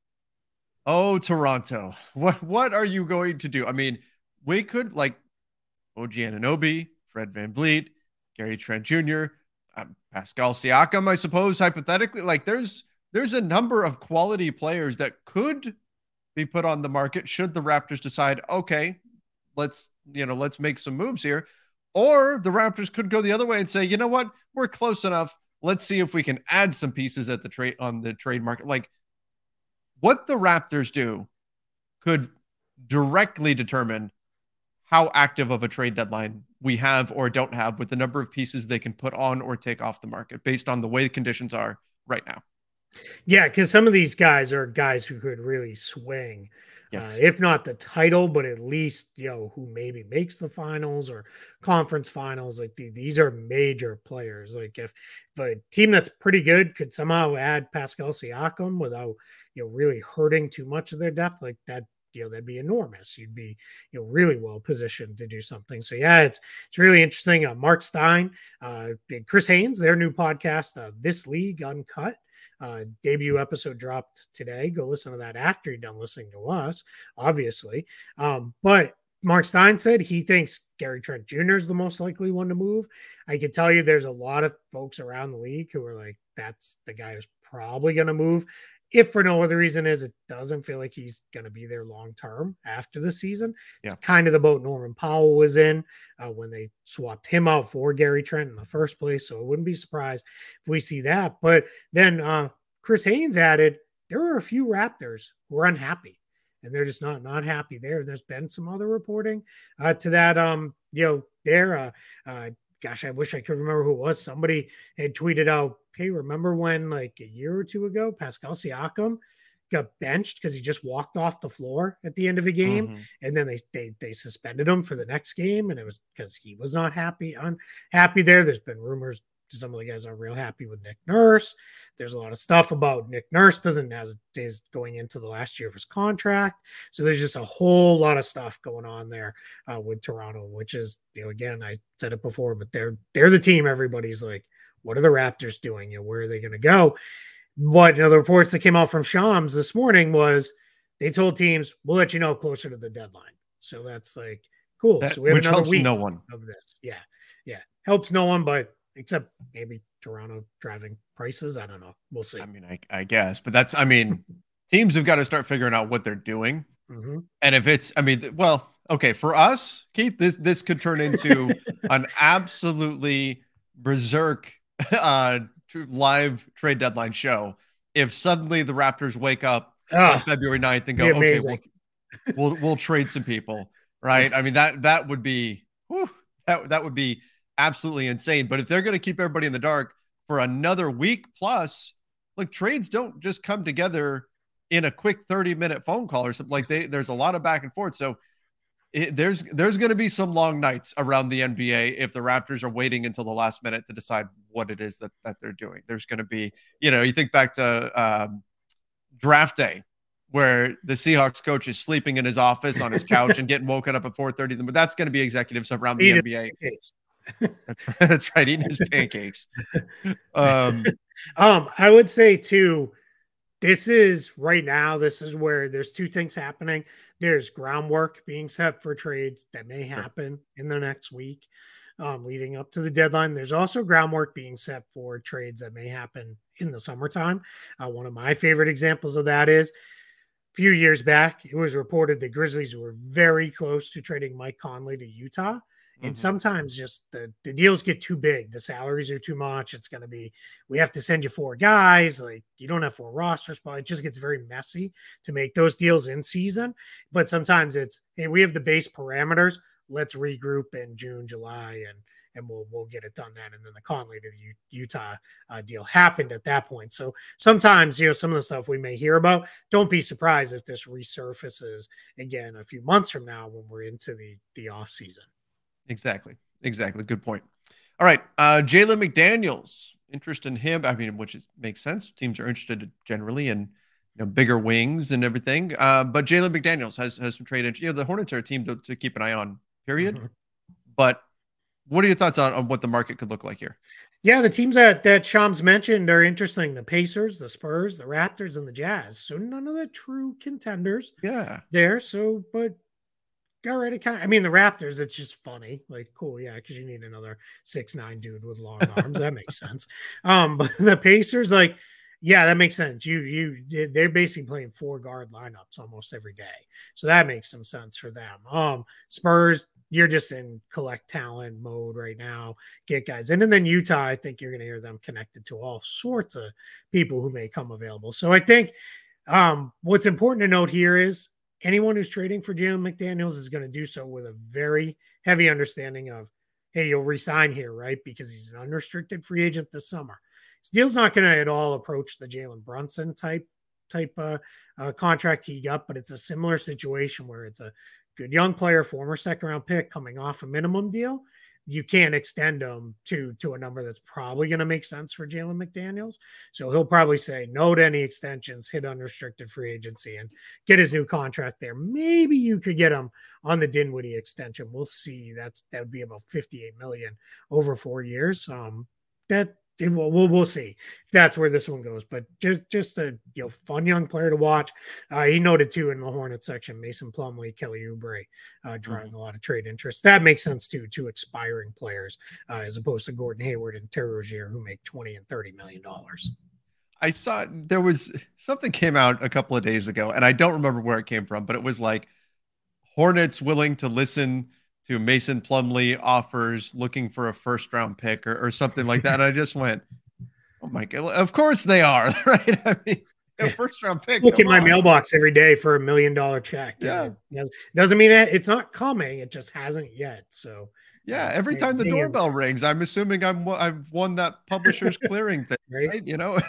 Oh, Toronto. What what are you going to do? I mean, we could, like, O G Anunoby, Fred VanVleet, Gary Trent Junior, um, Pascal Siakam, I suppose, hypothetically. Like, there's there's a number of quality players that could be put on the market should the Raptors decide, okay, let's, you know, let's make some moves here. Or the Raptors could go the other way and say, you know what, we're close enough. Let's see if we can add some pieces at the trade on the trade market. Like, what the Raptors do could directly determine how active of a trade deadline we have or don't have with the number of pieces they can put on or take off the market based on the way the conditions are right now. Yeah, because some of these guys are guys who could really swing, yes. uh, if not the title, but at least, you know, who maybe makes the finals or conference finals. Like the, these are major players. Like if, if a team that's pretty good could somehow add Pascal Siakam without, you know, really hurting too much of their depth, like that, you know, that'd be enormous. You'd be, you know, really well positioned to do something. So yeah, it's it's really interesting. Uh, Mark Stein, uh, Chris Haynes, their new podcast, uh, This League Uncut. Uh, debut episode dropped today. Go listen to that after you're done listening to us, obviously. Um, but Mark Stein said he thinks Gary Trent Junior is the most likely one to move. I can tell you there's a lot of folks around the league who are like, that's the guy who's probably going to move. If for no other reason is it doesn't feel like he's going to be there long term after the season. Yeah. It's kind of the boat Norman Powell was in uh, when they swapped him out for Gary Trent in the first place. So I wouldn't be surprised if we see that. But then uh, Chris Haynes added, there are a few Raptors who are unhappy, and they're just not not happy there. There's been some other reporting uh, to that. Um, you know, there. Uh, uh, gosh, I wish I could remember who it was. Somebody had tweeted out, hey, remember when like a year or two ago, Pascal Siakam got benched because he just walked off the floor at the end of a game, mm-hmm. and then they, they they suspended him for the next game, and it was because he was not happy unhappy there. There's been rumors some of the guys aren't real happy with Nick Nurse. There's a lot of stuff about Nick Nurse doesn't has is going into the last year of his contract. So there's just a whole lot of stuff going on there uh, with Toronto, which is, you know, again, I said it before, but they're they're the team everybody's like, what are the Raptors doing? You know, where are they going to go? But, you know, the reports that came out from Shams this morning was they told teams, we'll let you know closer to the deadline. So that's like, cool. That, so we have which another helps week no one of this. Yeah. Yeah. Helps no one, but except maybe Toronto driving prices. I don't know. We'll see. I mean, I, I guess, but that's, I mean, teams have got to start figuring out what they're doing. Mm-hmm. And if it's, I mean, well, okay, for us, Keith, this, this could turn into an absolutely berserk uh, live trade deadline show. If suddenly the Raptors wake up oh, on February ninth and go, okay, we'll, we'll, we'll trade some people. Right. I mean, that, that would be, whew, that, that would be absolutely insane. But if they're going to keep everybody in the dark for another week plus, like, trades don't just come together in a quick thirty minute phone call or something. Like they, there's a lot of back and forth. So it, there's, there's going to be some long nights around the N B A if the Raptors are waiting until the last minute to decide what it is that, that they're doing. There's going to be, you know, you think back to um, draft day where the Seahawks coach is sleeping in his office on his couch and getting woken up at four thirty. But that's going to be executives around the N B A. That's right. That's right. Eating his pancakes. Um, um, I would say too, this is right now, this is where there's two things happening. There's groundwork being set for trades that may happen in the next week, um, leading up to the deadline. There's also groundwork being set for trades that may happen in the summertime. Uh, one of my favorite examples of that is few years back, it was reported the Grizzlies were very close to trading Mike Conley to Utah. And Mhm. sometimes just the, the deals get too big. The salaries are too much. It's going to be, we have to send you four guys. Like, you don't have four rosters, but it just gets very messy to make those deals in season. But sometimes it's, hey, we have the base parameters. Let's regroup in June, July, and and we'll we'll get it done then. And then the Conley to the U- Utah uh, deal happened at that point. So sometimes, you know, some of the stuff we may hear about, don't be surprised if this resurfaces again a few months from now when we're into the the off season. Exactly. Exactly. Good point. All right. Uh, Jalen McDaniels, interest in him. I mean, which is, makes sense. Teams are interested generally in, you know, bigger wings and everything. Uh, but Jalen McDaniels has, has some trade interest. You know, the Hornets are a team to, to keep an eye on, period. Mm-hmm. But what are your thoughts on, on what the market could look like here? Yeah, the teams that that Shams mentioned are interesting. The Pacers, the Spurs, the Raptors, and the Jazz. So none of the true contenders Yeah. there. So, but all right, it kind of, I mean, the Raptors, it's just funny. Like, cool, yeah, because you need another six nine dude with long arms. That makes sense. Um, but the Pacers, like, yeah, that makes sense. You you they're basically playing four guard lineups almost every day. So that makes some sense for them. Um, Spurs, you're just in collect talent mode right now, get guys in. And then Utah, I think you're gonna hear them connected to all sorts of people who may come available. So I think um what's important to note here is anyone who's trading for Jalen McDaniels is going to do so with a very heavy understanding of, hey, you'll resign here, right? Because he's an unrestricted free agent this summer. His deal's not going to at all approach the Jalen Brunson type type uh, uh, contract he got, but it's a similar situation where it's a good young player, former second round pick coming off a minimum deal. You can't extend him to to a number that's probably going to make sense for Jalen McDaniels. So he'll probably say no to any extensions, hit unrestricted free agency, and get his new contract there. Maybe you could get him on the Dinwiddie extension. We'll see. That's that would be about fifty-eight million over four years. Um, that we'll, we'll we'll see if that's where this one goes. But just just a you know fun young player to watch. Uh, he noted too in the Hornet section, Mason Plumlee, Kelly Oubre, uh, drawing mm-hmm. a lot of trade interest. That makes sense too. Two expiring players uh, as opposed to Gordon Hayward and Terry Rozier, who make twenty and thirty million dollars. I saw there was something came out a couple of days ago, and I don't remember where it came from, but it was like Hornets willing to listen to Mason Plumlee offers looking for a first round pick or, or something like that. And I just went, oh my God, of course they are, right? I mean, a first round pick. Look in my mailbox every day for a million dollar check. Yeah. It doesn't mean it's not coming. It just hasn't yet. So yeah, every time the doorbell rings, I'm assuming I'm I've won that publisher's clearing thing, right? right? You know.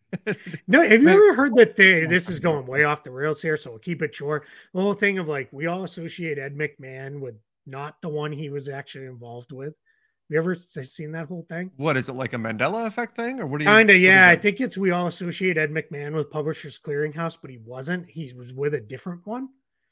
No, have you ever heard that they, this is going way off the rails here, so we'll keep it short. The whole thing of like we all associate Ed McMahon with not the one he was actually involved with. Have you ever seen that whole thing? What is it, like a Mandela effect thing, or what do you? Kinda, yeah. I think it's we all associate Ed McMahon with Publishers Clearinghouse, but he wasn't. He was with a different one.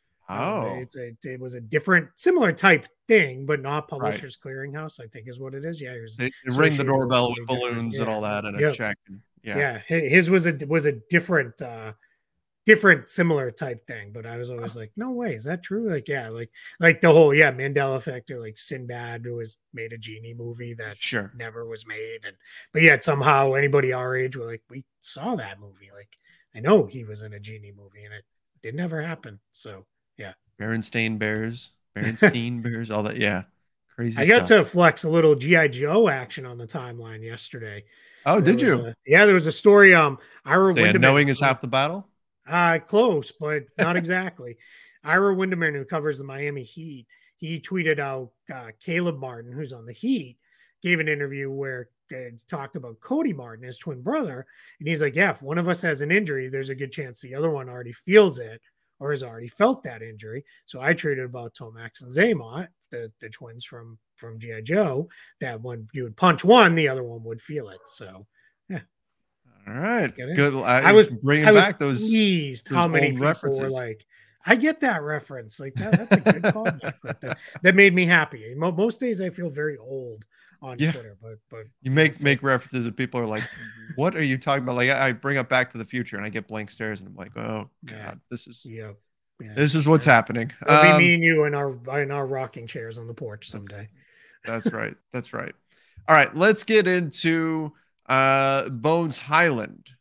Oh, um, it's a it was a different, similar type thing, but not Publishers right. Clearinghouse. I think is what it is. Yeah, they ring the doorbell with balloons yeah. and all that, and yep. a check. And, yeah, yeah. His was a was a different. uh different similar type thing, but I was always like, no way, is that true? Like, yeah, like like the whole yeah Mandela effect, or like Sinbad, who was made a genie movie that sure never was made, and but yet somehow anybody our age were like, we saw that movie. Like, I know he was in a genie movie and it didn't ever happen. So yeah, Berenstain Bears, Berenstain Bears, all that. Yeah, crazy. I stuff. got to flex a little G I Joe action on the timeline yesterday. Oh, there did you? A, yeah, there was a story. Um, Ira so, yeah, knowing is half the battle. Uh, close, but not exactly. Ira Winderman, who covers the Miami Heat, he tweeted out uh, Caleb Martin, who's on the Heat, gave an interview where uh, talked about Cody Martin, his twin brother. And he's like, yeah, if one of us has an injury, there's a good chance the other one already feels it or has already felt that injury. So I tweeted about Tomax and Zaymont, the, the twins from, from G I Joe, that when you would punch one, the other one would feel it. So, yeah. All right, good. I, I was bringing I was back those pleased those how many people references. were like, I get that reference. Like that, that's a good callback. that, that made me happy. Most days I feel very old on yeah. Twitter, but but you make make references and people are like, "What are you talking about?" Like I bring up Back to the Future and I get blank stares and I'm like, "Oh God, yeah. this is yeah, yeah. this is what's yeah. happening." It'll um, be me and you in our in our rocking chairs on the porch someday. That's, that's right. That's right. All right, let's get into uh, Bones Hyland.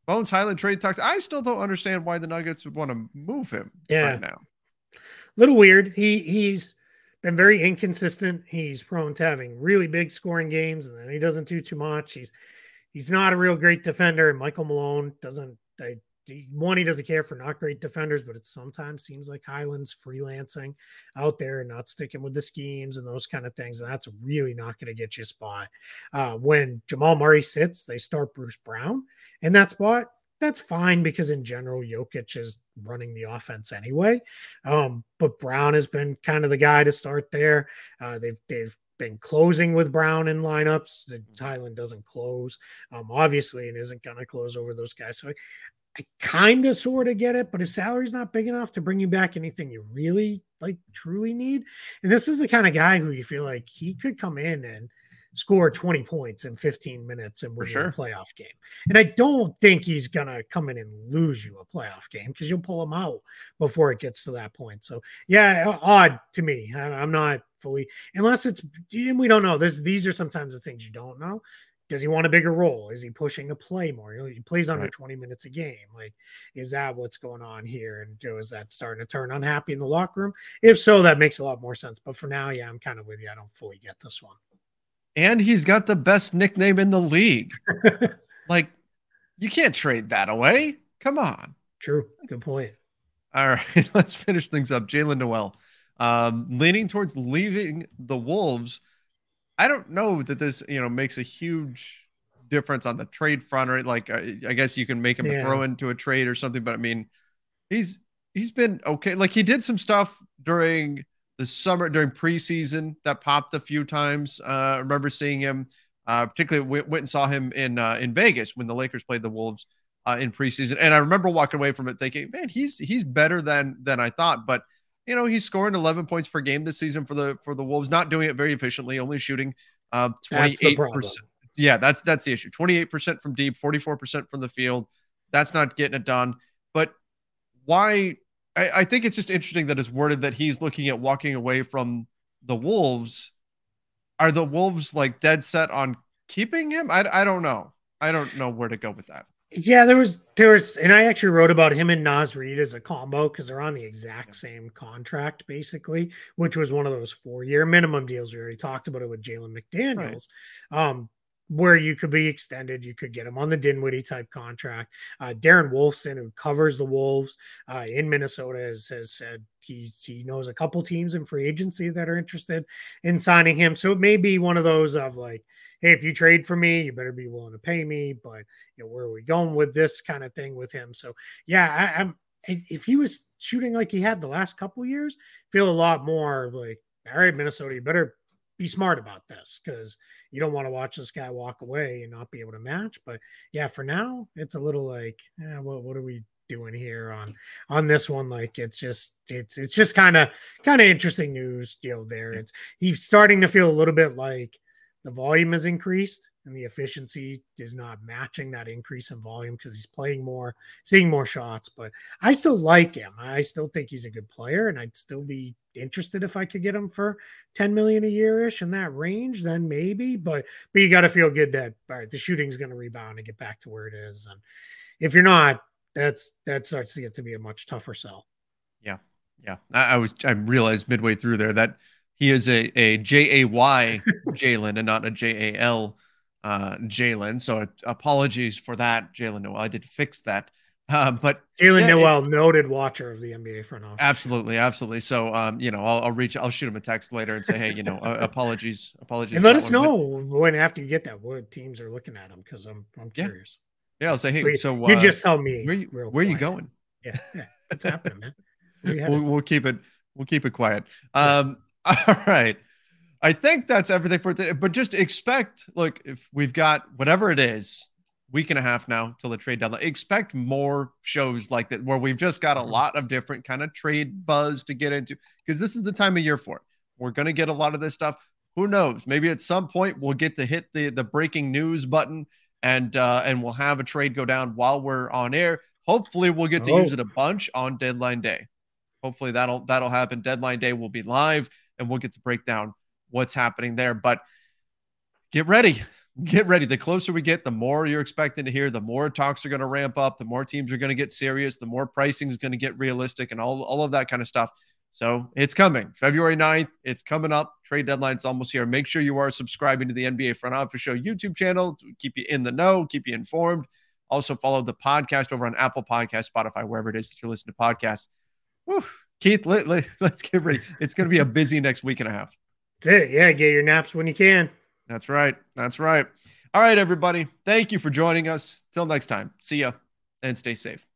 Bones Highland trade talks. I still don't understand why the Nuggets would want to move him yeah. right now. Little weird. He he's been very inconsistent. He's prone to having really big scoring games, and then he doesn't do too much. He's he's not a real great defender. And Michael Malone doesn't. I, one, he doesn't care for not great defenders, but it sometimes seems like Highland's freelancing out there and not sticking with the schemes and those kind of things. And that's really not going to get you a spot. Uh, when Jamal Murray sits, they start Bruce Brown in that spot. That's fine because in general, Jokic is running the offense anyway. Um, but Brown has been kind of the guy to start there. Uh, they've, they've, been closing with Brown in lineups. The Highland doesn't close, um, obviously, and isn't going to close over those guys. So I, I kind of sort of get it, but his salary's not big enough to bring you back anything you really like truly need. And this is the kind of guy who you feel like he could come in and score twenty points in fifteen minutes and win sure. a playoff game. And I don't think he's going to come in and lose you a playoff game because you'll pull him out before it gets to that point. So yeah, odd to me. I, I'm not fully, unless it's, and we don't know. There's, these are sometimes the things you don't know. Does he want a bigger role? Is he pushing to play more? You know, he plays under right. twenty minutes a game. Like, is that what's going on here? And you know, is that starting to turn unhappy in the locker room? If so, that makes a lot more sense. But for now, yeah, I'm kind of with you. I don't fully get this one. And he's got the best nickname in the league. Like, you can't trade that away. Come on. True. Good point. All right, let's finish things up. Jaylen Nowell, um, leaning towards leaving the Wolves. I don't know that this, you know, makes a huge difference on the trade front, right? Like, I, I guess you can make him yeah. a throw into a trade or something, but I mean, he's he's been okay. Like, he did some stuff during the summer, during preseason that popped a few times. Uh, I remember seeing him, uh, particularly went, went and saw him in uh, in Vegas when the Lakers played the Wolves uh, in preseason, and I remember walking away from it thinking, man, he's he's better than than I thought, but. You know, he's scoring eleven points per game this season for the for the Wolves, not doing it very efficiently, only shooting uh, twenty-eight percent. Yeah, that's that's the issue. twenty-eight percent from deep, forty-four percent from the field. That's not getting it done. But why? I, I think it's just interesting that it's worded that he's looking at walking away from the Wolves. Are the Wolves like dead set on keeping him? I, I don't know. I don't know where to go with that. Yeah, there was, there was, and I actually wrote about him and Naz Reid as a combo because they're on the exact same contract, basically, which was one of those four-year minimum deals. We already talked about it with Jalen McDaniels, right. um, where you could be extended. You could get him on the Dinwiddie type contract. Uh, Darren Wolfson, who covers the Wolves uh, in Minnesota, has, has said he, he knows a couple teams in free agency that are interested in signing him. So it may be one of those of like, hey, if you trade for me, you better be willing to pay me. But you know, where are we going with this kind of thing with him? So yeah, I, I'm if he was shooting like he had the last couple of years, feel a lot more like, all right, Minnesota, you better be smart about this because you don't want to watch this guy walk away and not be able to match. But yeah, for now, it's a little like, eh, what what are we doing here on on this one? Like it's just it's it's just kind of kind of interesting news deal there. It's he's starting to feel a little bit like the volume has increased and the efficiency is not matching that increase in volume because he's playing more, seeing more shots. But I still like him. I still think he's a good player, and I'd still be interested if I could get him for ten million a year-ish in that range, then maybe. But but you got to feel good that all right, the shooting's going to rebound and get back to where it is. And if you're not, that's that starts to get to be a much tougher sell. Yeah, yeah. I, I was I realized midway through there that he is a, a J A Y Jalen and not a J A L uh, Jalen. So apologies for that, Jaylen Nowell. I did fix that. Uh, but Jaylen yeah, Nowell, it, noted watcher of the N B A front office. Absolutely, absolutely. So, um, you know, I'll, I'll reach, I'll shoot him a text later and say, hey, you know, uh, apologies, apologies. And let us one. know but, when after you get that what teams are looking at him because I'm I'm curious. Yeah, yeah I'll say, hey, so, so uh, you just tell me where you, where are you going? Yeah, yeah, what's happening, man? We'll, we'll keep it, we'll keep it quiet. Um. All right. I think that's everything for today, but just expect, look, if we've got whatever it is, week and a half now till the trade deadline, expect more shows like that where we've just got a lot of different kind of trade buzz to get into because this is the time of year for it. We're going to get a lot of this stuff. Who knows? Maybe at some point we'll get to hit the, the breaking news button and, uh, and we'll have a trade go down while we're on air. Hopefully we'll get to oh. use it a bunch on deadline day. Hopefully that'll, that'll happen. Deadline day will be live and we'll get to break down what's happening there, but get ready. get ready. The closer we get, the more you're expecting to hear, the more talks are going to ramp up, the more teams are going to get serious, the more pricing is going to get realistic and all, all of that kind of stuff. So it's coming. February ninth, it's coming up. Trade deadline's almost here. Make sure you are subscribing to the N B A Front Office Show YouTube channel to keep you in the know, keep you informed. Also follow the podcast over on Apple Podcasts, Spotify, wherever it is that you listen to podcasts. Whew. Keith, let, let, let's get ready. It's going to be a busy next week and a half. That's it. Yeah, get your naps when you can. That's right. That's right. All right, everybody. Thank you for joining us. Till next time. See ya and stay safe.